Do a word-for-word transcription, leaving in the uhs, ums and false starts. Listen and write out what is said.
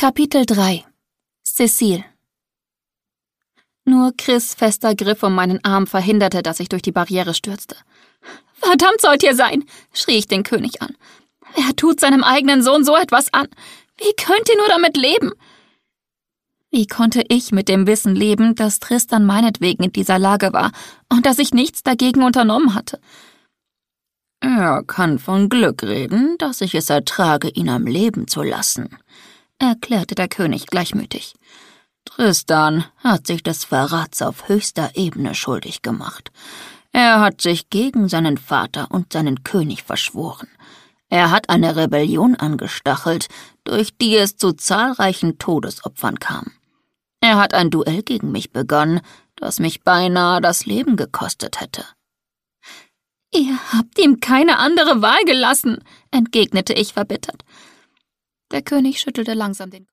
Kapitel drei. Cecile. Nur Chris' fester Griff um meinen Arm verhinderte, dass ich durch die Barriere stürzte. »Verdammt sollt ihr sein«, schrie ich den König an. »Wer tut seinem eigenen Sohn so etwas an? Wie könnt ihr nur damit leben?« Wie konnte ich mit dem Wissen leben, dass Tristan meinetwegen in dieser Lage war und dass ich nichts dagegen unternommen hatte? »Er kann von Glück reden, dass ich es ertrage, ihn am Leben zu lassen«, erklärte der König gleichmütig. »Tristan hat sich des Verrats auf höchster Ebene schuldig gemacht. Er hat sich gegen seinen Vater und seinen König verschworen. Er hat eine Rebellion angestachelt, durch die es zu zahlreichen Todesopfern kam. Er hat ein Duell gegen mich begonnen, das mich beinahe das Leben gekostet hätte.« »Ihr habt ihm keine andere Wahl gelassen«, entgegnete ich verbittert. Der König schüttelte langsam den